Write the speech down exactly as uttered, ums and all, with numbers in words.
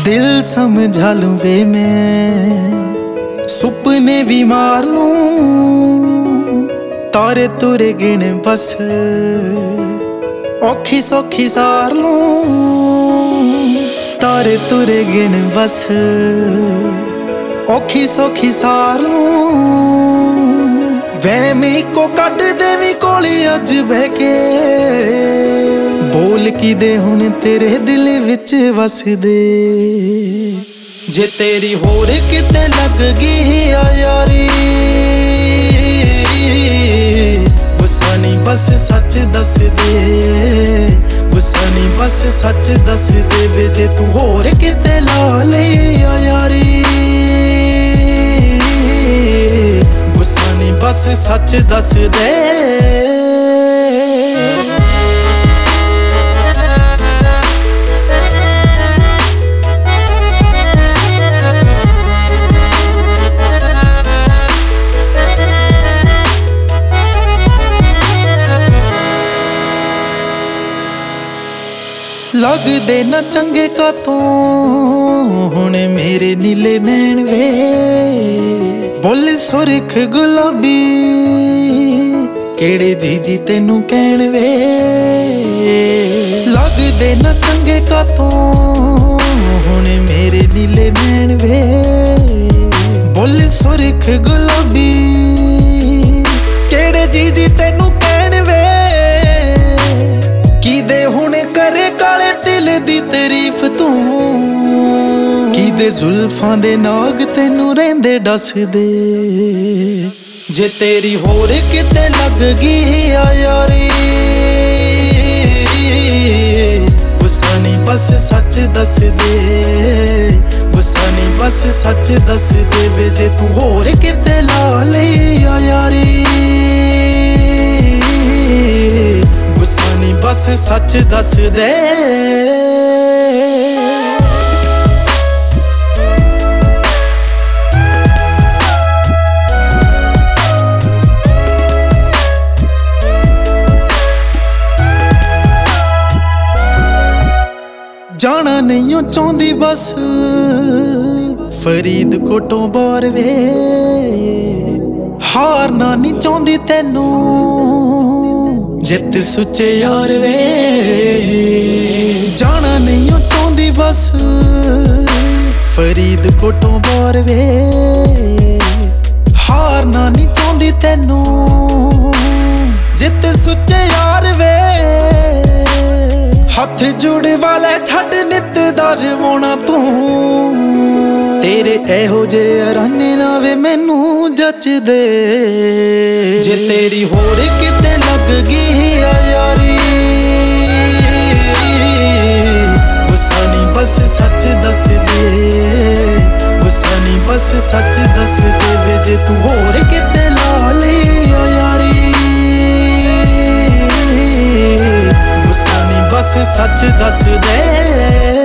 दिल समझा लूं वे मैं, सुपने भी मार लूं, तारे तुरे गिन बस औखी सौखी सार लूं, तारे तुरे गिन बस औखी सौखी सार लूं। वहमी को कट देवी कोली अज बह के, बोल की दे हुण तेरे दिल विच वस दे। जे तेरी होर किते लग गई यारी, गुस्सा नहीं बस सच दस दे, गुस्सा नहीं बस सच दस दे वे। जे तू होर किते ला ले यारी, गुस्सा नहीं बस सच दस दे। लगदे ना चंगे का तू हुण मेरे नीले नैन वे, बोल सुरख गुलाबी केड़े जी जी तेनू कहण वे। लगदे ना चंगे का तू हुण मेरे नीले नैन वे, बोल सुरख गुलाबी केड़े जी जी तेनू कहण वे। की दे हुण करे काले तिल दी तारीफ तू, की दे जुल्फां दे नाग तेनू रहिंदे डस दे। जे तेरी होर किते लग गई यारी, गुस्सा नहीं बस सच दस दे, गुस्सा नहीं बस सच दस दे वे। जे तू होर किते ला ले यारी, गुस्सा नहीं बस सच दस दे। जाना नहीं चाहती बस फरीदकोटों बार वे, हारना नहीं चाहती तेनू जित सुचे यार वे। जाना नहीं चाहती बस फरीदकोटों बार वे, हारना नहीं चाहती तेनू जित सुचे यार वे। हथ जुड़ वाले छड़ नित दर होना तू, तेरे एहो जे राने ना वे मैनू जच दे। जे तेरी होर किते लग गई यारी, गुस्सा नहीं बस सच दस दे, गुस्सा नहीं बस सच दस दे वे। जे तू होर किते ला ले यारी, गुस्सा नहीं बस सच दस दे।